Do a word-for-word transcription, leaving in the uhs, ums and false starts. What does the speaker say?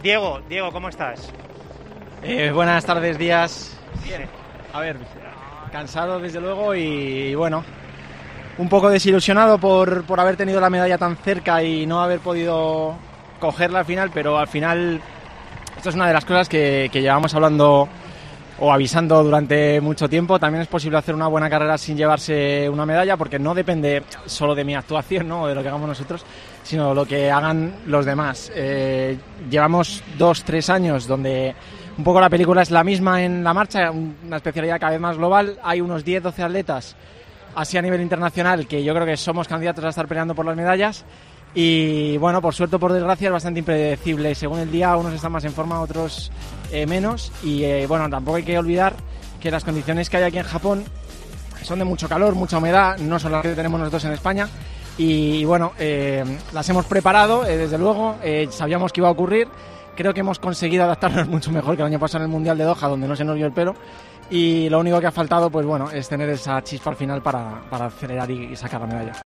Diego, Diego, ¿cómo estás? Eh, buenas tardes, días. Bien. A ver, cansado desde luego y, y bueno, un poco desilusionado por, por haber tenido la medalla tan cerca y no haber podido cogerla al final, pero al final esto es una de las cosas que, que llevamos hablando o avisando durante mucho tiempo. También es posible hacer una buena carrera sin llevarse una medalla, porque no depende solo de mi actuación, ¿no?, o de lo que hagamos nosotros, sino lo que hagan los demás. Eh, llevamos dos, tres años donde un poco la película es la misma en la marcha, una especialidad cada vez más global. Hay unos diez, doce atletas, así a nivel internacional, que yo creo que somos candidatos a estar peleando por las medallas. Y bueno, por suerte o por desgracia es bastante impredecible. Según el día, unos están más en forma, otros eh, menos. Y eh, bueno, tampoco hay que olvidar que las condiciones que hay aquí en Japón son de mucho calor, mucha humedad, no son las que tenemos nosotros en España. Y bueno, eh, las hemos preparado, eh, desde luego, eh, sabíamos que iba a ocurrir. Creo que hemos conseguido adaptarnos mucho mejor que el año pasado en el Mundial de Doha, donde no se nos vio el pelo. Y lo único que ha faltado, pues bueno, es tener esa chispa al final para, para acelerar y, y sacar la medalla.